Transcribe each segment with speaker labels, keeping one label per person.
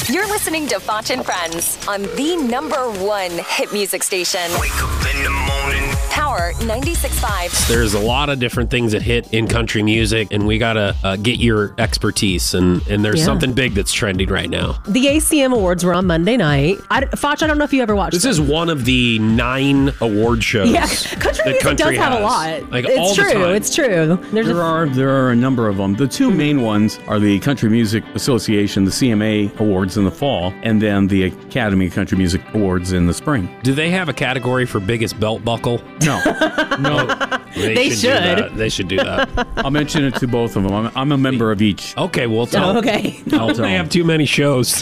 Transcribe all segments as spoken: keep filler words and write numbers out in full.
Speaker 1: You're listening to Foch and Friends on the number one hit music station.
Speaker 2: Wake up in the morning.
Speaker 1: Power ninety-six point five.
Speaker 3: There's a lot of different things that hit in country music, and we got to uh, get your expertise. And, and there's
Speaker 4: Yeah.
Speaker 3: something big that's trending right now.
Speaker 4: The A C M Awards were on Monday night. I, Foch, I don't know if you ever watched
Speaker 3: This
Speaker 4: them.
Speaker 3: is one of the nine award shows.
Speaker 4: Yeah, country
Speaker 3: that
Speaker 4: music
Speaker 3: country
Speaker 4: does have a
Speaker 3: has.
Speaker 4: lot.
Speaker 3: Like,
Speaker 4: it's
Speaker 3: all the
Speaker 4: true.
Speaker 3: time.
Speaker 4: It's true. There's
Speaker 5: There
Speaker 4: a,
Speaker 5: are there are a number of them. The two main ones are the Country Music Association, the C M A Awards in the fall, and then the Academy of Country Music Awards in the spring.
Speaker 3: Do they have a category for biggest belt buckle?
Speaker 5: No, no.
Speaker 3: They,
Speaker 4: They
Speaker 3: should.
Speaker 4: should.
Speaker 3: Do that. They should do that.
Speaker 5: I'll mention it to both of them. I'm, I'm a member of each.
Speaker 3: Okay, well, tell
Speaker 4: oh, okay.
Speaker 5: I'll tell
Speaker 3: They have
Speaker 5: them.
Speaker 3: too many shows.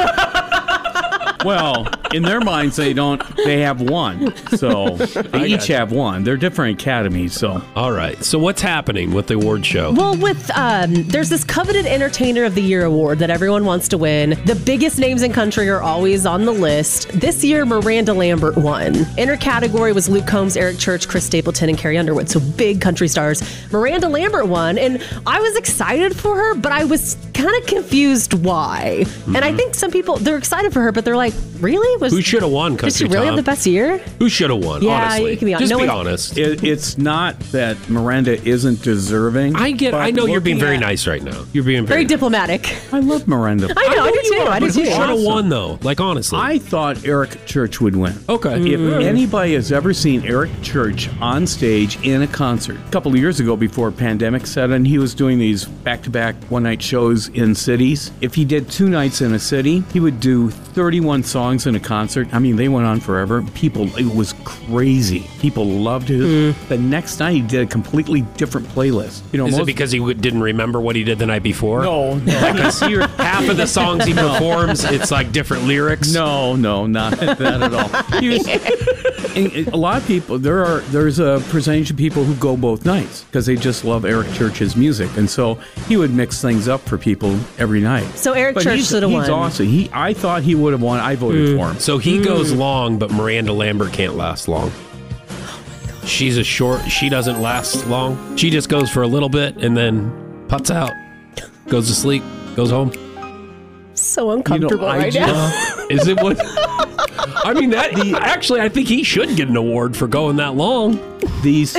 Speaker 5: Well, in their minds, they don't. They have one, so they each
Speaker 3: gotcha.
Speaker 5: have one. They're different academies, so.
Speaker 3: All right. So what's happening with the award show?
Speaker 4: Well, with um, there's this coveted Entertainer of the Year award that everyone wants to win. The biggest names in country are always on the list. This year, Miranda Lambert won. In her category was Luke Combs, Eric Church, Chris Stapleton, and Carrie Underwood. So big country stars. Miranda Lambert won, and I was excited for her, but I was kind of confused why.
Speaker 3: Mm-hmm.
Speaker 4: And I think some people they're excited for her, but they're like, really? Was
Speaker 3: Who should have won,
Speaker 4: Did she
Speaker 3: Country
Speaker 4: really
Speaker 3: Tom?
Speaker 4: have the best year?
Speaker 3: Who should have won,
Speaker 4: Yeah,
Speaker 3: honestly?
Speaker 4: you can be hon-
Speaker 3: Just
Speaker 4: no
Speaker 3: be
Speaker 4: one-
Speaker 3: honest.
Speaker 5: It, it's not that Miranda isn't deserving.
Speaker 3: I get.
Speaker 5: but
Speaker 3: I know you're being
Speaker 5: looking
Speaker 3: very
Speaker 5: at-
Speaker 3: nice right now. You're being very,
Speaker 4: Very diplomatic.
Speaker 5: I love Miranda.
Speaker 4: I know, I, do
Speaker 3: you
Speaker 4: too.
Speaker 3: are,
Speaker 4: I do
Speaker 3: but who
Speaker 4: too.
Speaker 3: should have
Speaker 5: Awesome.
Speaker 3: won though? Like honestly.
Speaker 5: I thought Eric Church would win.
Speaker 3: okay.
Speaker 5: If anybody has ever seen Eric Church on stage in a concert, a couple of years ago before pandemic set in, he was doing these back-to-back one-night shows in cities. If he did two nights in a city, he would do thirty-one songs in a concert. I mean, they went on forever. People, it was crazy. People loved it. The next night, he did a completely different playlist. You know,
Speaker 3: Is it
Speaker 5: most-
Speaker 3: because he w- didn't remember what he did the night before?
Speaker 5: No, no.
Speaker 3: Because half of the songs he performs, it's like different lyrics.
Speaker 5: No, no, not that at all. He was, and a lot of people, there are there's a percentage of people who go both nights because they just love Eric Church's music, and so he would mix things up for people every night.
Speaker 4: So Eric
Speaker 5: But
Speaker 4: Church
Speaker 5: he's,
Speaker 4: should have
Speaker 5: he's
Speaker 4: won.
Speaker 5: awesome. He, I thought he would have won. I voted for him.
Speaker 3: So he goes long, but Miranda Lambert can't last long. She's a short. She doesn't last long. She just goes for a little bit and then puts out, goes to sleep, goes home.
Speaker 4: So uncomfortable
Speaker 5: I
Speaker 4: right
Speaker 5: just-
Speaker 4: now.
Speaker 3: Is it what? I mean, that actually, I think he should get an award for going that long.
Speaker 5: These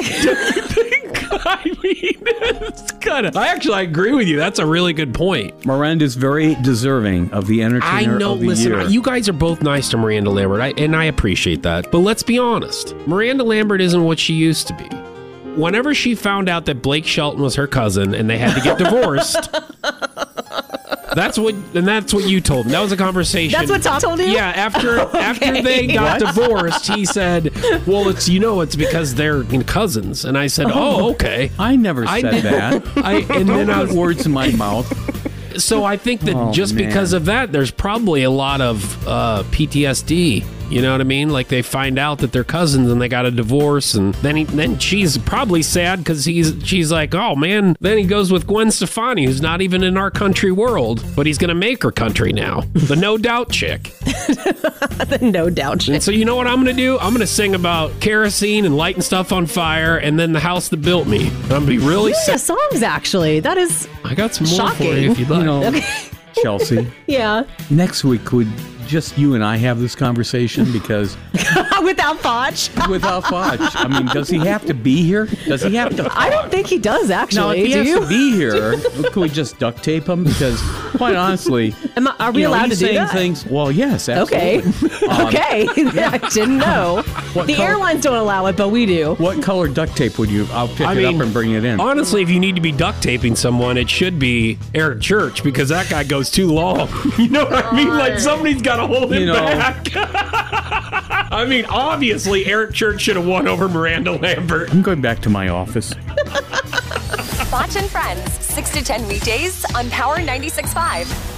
Speaker 3: I mean, it's kind of. I actually I agree with you. That's a really good point.
Speaker 5: Miranda's very deserving of the
Speaker 3: I
Speaker 5: Entertainer
Speaker 3: know.
Speaker 5: of the
Speaker 3: Listen,
Speaker 5: Year.
Speaker 3: you guys are both nice to Miranda Lambert, I, and I appreciate that. But let's be honest. Miranda Lambert isn't what she used to be. Whenever she found out that Blake Shelton was her cousin and they had to get divorced, that's what, and that's what you told me. That was a conversation.
Speaker 4: That's what Tom told you?
Speaker 3: Yeah. After after they got
Speaker 5: What?
Speaker 3: divorced, he said, "Well, it's you know, it's because they're you know, cousins." And I said, "Oh, okay."
Speaker 5: I never
Speaker 3: I
Speaker 5: said
Speaker 3: did-
Speaker 5: that.
Speaker 3: I and then I
Speaker 5: Put words in my mouth.
Speaker 3: So I think that
Speaker 5: Oh,
Speaker 3: just
Speaker 5: man.
Speaker 3: because of that, there's probably a lot of uh, P T S D. You know what I mean? Like they find out that they're cousins and they got a divorce, and then he, then she's probably sad because he's she's like, oh man. Then he goes with Gwen Stefani, who's not even in our country world, but he's gonna make her country now, the No Doubt chick.
Speaker 4: No doubt.
Speaker 3: And so you know what I'm gonna do? I'm gonna sing about kerosene and lighting stuff on fire, and then the house that built me. I'm gonna be really
Speaker 4: Yeah,
Speaker 3: sad.
Speaker 4: songs actually. That is
Speaker 3: I got some more for
Speaker 4: shocking.
Speaker 3: you if you'd like.
Speaker 5: You know, Chelsea,
Speaker 4: yeah.
Speaker 5: next week would just you and I have this conversation because
Speaker 4: Without Foch.
Speaker 5: without Foch, I mean, does he have to be here? Does he have to?
Speaker 4: I don't think he does
Speaker 5: No,
Speaker 4: actually.
Speaker 5: if he
Speaker 4: Do
Speaker 5: has
Speaker 4: you?
Speaker 5: to be here, can we just duct tape him? Because, quite honestly,
Speaker 4: Am I, are we
Speaker 5: you know,
Speaker 4: allowed
Speaker 5: he's
Speaker 4: to do
Speaker 5: saying
Speaker 4: that?
Speaker 5: things. Well, yes,
Speaker 4: Okay.
Speaker 5: absolutely. Um,
Speaker 4: okay. I didn't know.
Speaker 5: What
Speaker 4: The
Speaker 5: color-
Speaker 4: airlines don't allow it, but we do.
Speaker 5: What color duct tape would you? I'll pick
Speaker 3: I
Speaker 5: it
Speaker 3: mean,
Speaker 5: up and bring it in.
Speaker 3: Honestly, if you need to be duct taping someone, it should be Eric Church because that guy goes too long. You know what I mean? Like somebody's got to hold him
Speaker 5: You know.
Speaker 3: back. I mean, obviously, Eric Church should have won over Miranda Lambert.
Speaker 5: I'm going back to my office.
Speaker 1: Foch and Friends, six to ten weekdays on Power ninety-six point five.